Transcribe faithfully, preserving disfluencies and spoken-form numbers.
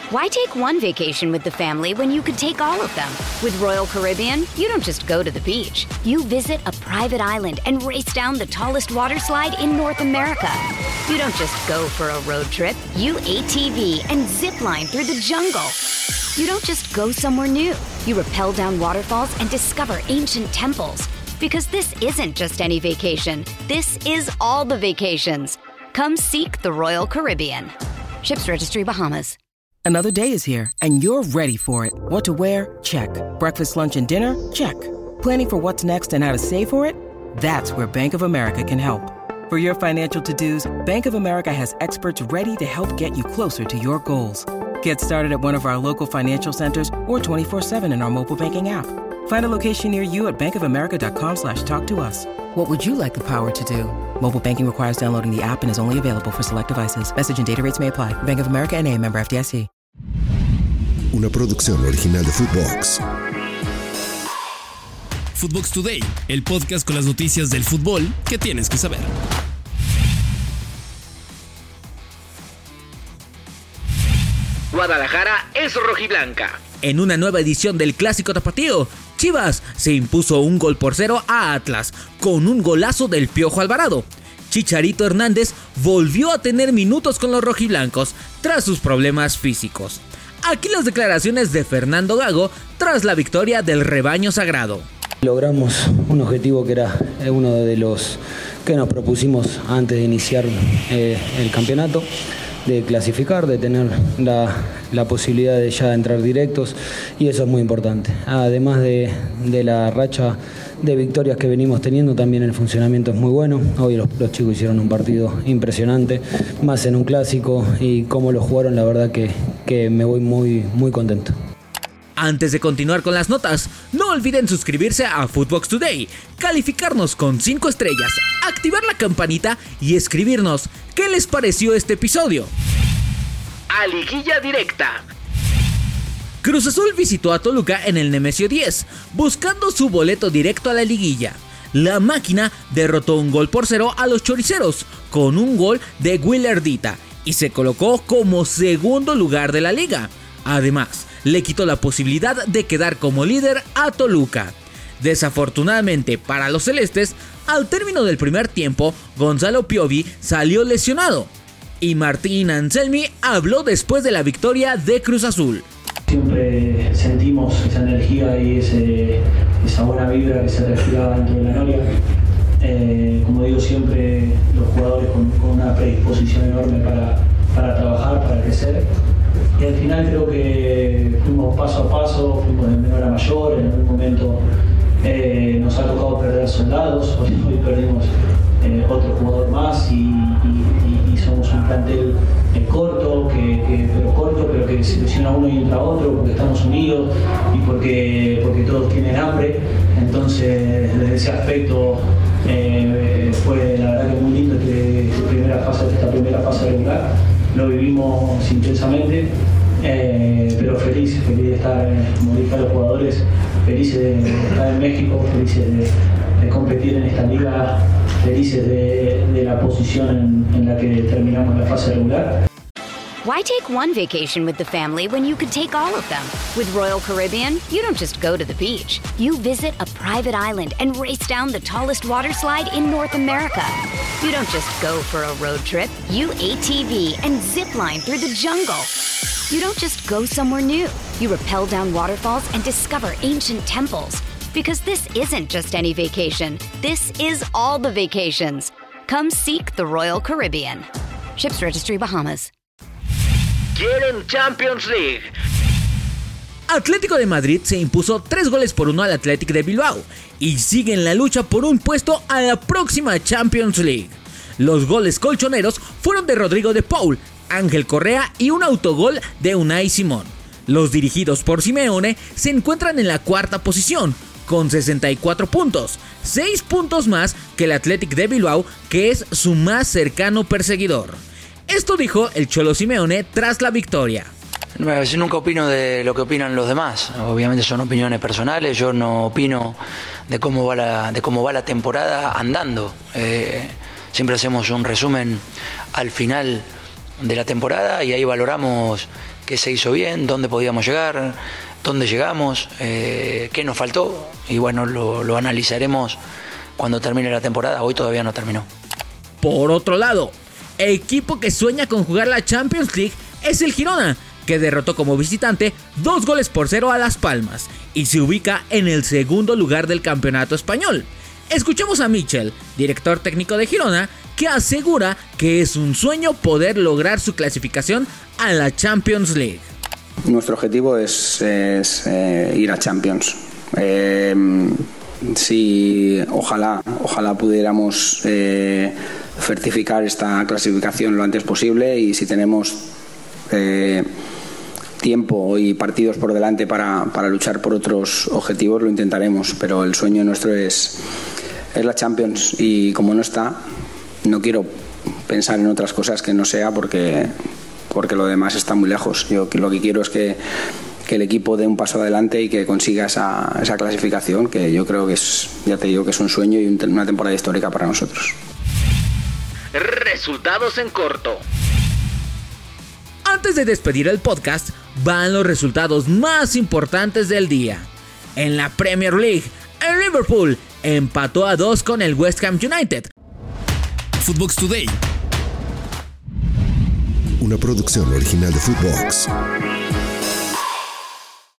Why take one vacation with the family when you could take all of them? With Royal Caribbean, you don't just go to the beach. You visit a private island and race down the tallest water slide in North America. You don't just go for a road trip. You A T V and zip line through the jungle. You don't just go somewhere new. You rappel down waterfalls and discover ancient temples. Because this isn't just any vacation. This is all the vacations. Come seek the Royal Caribbean. Ships Registry, Bahamas. Another day is here, and you're ready for it. What to wear? Check. Breakfast, lunch, and dinner? Check. Planning for what's next and how to save for it? That's where Bank of America can help. For your financial to-dos, Bank of America has experts ready to help get you closer to your goals. Get started at one of our local financial centers or twenty-four seven in our mobile banking app. Find a location near you at bankofamerica.com slash talk to us. What would you like the power to do? Mobile banking requires downloading the app and is only available for select devices. Message and data rates may apply. Bank of America N A, member F D I C. Una producción original de Footbox. Footbox Today, el podcast con las noticias del fútbol que tienes que saber. Guadalajara es rojiblanca. En una nueva edición del Clásico Tapatío, Chivas se impuso un gol por cero a Atlas con un golazo del Piojo Alvarado. Chicharito Hernández volvió a tener minutos con los rojiblancos tras sus problemas físicos. Aquí las declaraciones de Fernando Gago tras la victoria del rebaño sagrado. Logramos un objetivo que era uno de los que nos propusimos antes de iniciar eh, el campeonato, de clasificar, de tener la, la posibilidad de ya entrar directos, y eso es muy importante. Además de, de la racha de victorias que venimos teniendo, también el funcionamiento es muy bueno. Hoy los, los chicos hicieron un partido impresionante, más en un clásico, y cómo lo jugaron, la verdad que, que me voy muy, muy contento. Antes de continuar con las notas, no olviden suscribirse a Footbox Today, calificarnos con cinco estrellas, activar la campanita y escribirnos qué les pareció este episodio. A liguilla directa. Cruz Azul visitó a Toluca en el Nemesio diez, buscando su boleto directo a la liguilla. La máquina derrotó un gol por cero a los choriceros, con un gol de Willardita, y se colocó como segundo lugar de la liga. Además, le quitó la posibilidad de quedar como líder a Toluca. Desafortunadamente para los celestes, al término del primer tiempo, Gonzalo Piovi salió lesionado, y Martín Anselmi habló después de la victoria de Cruz Azul. Siempre sentimos esa energía y ese, esa buena vibra que se respiraba dentro de la noria. Eh, como digo siempre, los jugadores con, con una predisposición enorme para, para trabajar, para crecer. Y al final creo que fuimos paso a paso, fuimos de menor a mayor. En algún momento eh, nos ha tocado perder soldados, hoy, hoy perdimos eh, otro jugador más, y, y, y somos un plantel eh, corto, que, que, pero corto, pero que se lesiona uno y entra otro, porque estamos unidos y porque, porque todos tienen hambre. Entonces, desde ese aspecto eh, fue la verdad que muy lindo que esta primera fase, esta primera fase regular. Lo vivimos intensamente, eh, pero feliz, feliz de estar, como dije a los jugadores, felices de estar en México, felices de, de competir en esta liga, felices de, de la posición en, en la que terminamos la fase regular. Why take one vacation with the family when you could take all of them? With Royal Caribbean, you don't just go to the beach. You visit a private island and race down the tallest water slide in North America. You don't just go for a road trip. You A T V and zip line through the jungle. You don't just go somewhere new. You rappel down waterfalls and discover ancient temples. Because this isn't just any vacation. This is all the vacations. Come seek the Royal Caribbean. Ships Registry, Bahamas. Quieren Champions League. Atlético de Madrid se impuso tres goles por uno al Athletic de Bilbao y sigue en la lucha por un puesto a la próxima Champions League. Los goles colchoneros fueron de Rodrigo de Paul, Ángel Correa y un autogol de Unai Simón. Los dirigidos por Simeone se encuentran en la cuarta posición con sesenta y cuatro puntos, seis puntos más que el Athletic de Bilbao, que es su más cercano perseguidor. Esto dijo el Cholo Simeone tras la victoria. Yo nunca opino de lo que opinan los demás, obviamente son opiniones personales, yo no opino de cómo va la, de cómo va la temporada andando. Eh, siempre hacemos un resumen al final de la temporada y ahí valoramos qué se hizo bien, dónde podíamos llegar, dónde llegamos, eh, qué nos faltó, y bueno, lo, lo analizaremos cuando termine la temporada. Hoy todavía no terminó. Por otro lado, equipo que sueña con jugar la Champions League es el Girona, que derrotó como visitante dos goles por cero a Las Palmas y se ubica en el segundo lugar del campeonato español. Escuchemos a Michel, director técnico de Girona, que asegura que es un sueño poder lograr su clasificación a la Champions League. Nuestro objetivo es, es eh, ir a Champions. Eh, si ojalá, ojalá pudiéramos eh, certificar esta clasificación lo antes posible, y si tenemos eh, tiempo y partidos por delante para, para luchar por otros objetivos, lo intentaremos, pero el sueño nuestro es, es la Champions, y como no está, no quiero pensar en otras cosas que no sea, porque, porque lo demás está muy lejos. Yo lo que quiero es que, que el equipo dé un paso adelante y que consiga esa, esa clasificación, que yo creo que es, ya te digo, que es un sueño y una temporada histórica para nosotros. Resultados en corto. Antes de despedir el podcast, van los resultados más importantes del día. En la Premier League, el Liverpool empató a dos con el West Ham United. Footbox Today. Una producción original de Footbox.